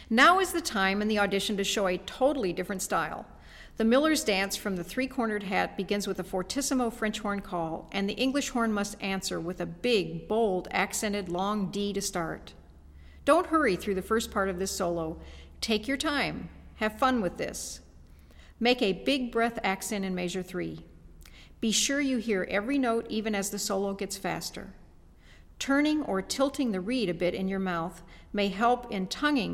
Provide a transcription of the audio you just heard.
Now is the time in the audition to show a totally different style. The Miller's dance from the three-cornered hat begins with a fortissimo French horn call, and the English horn must answer with a big, bold, accented long D to start. Don't hurry through the first part of this solo. Take your time. Have fun with this. Make a big breath accent in measure 3. Be sure you hear every note even as the solo gets faster. Turning or tilting the reed a bit in your mouth may help in tonguing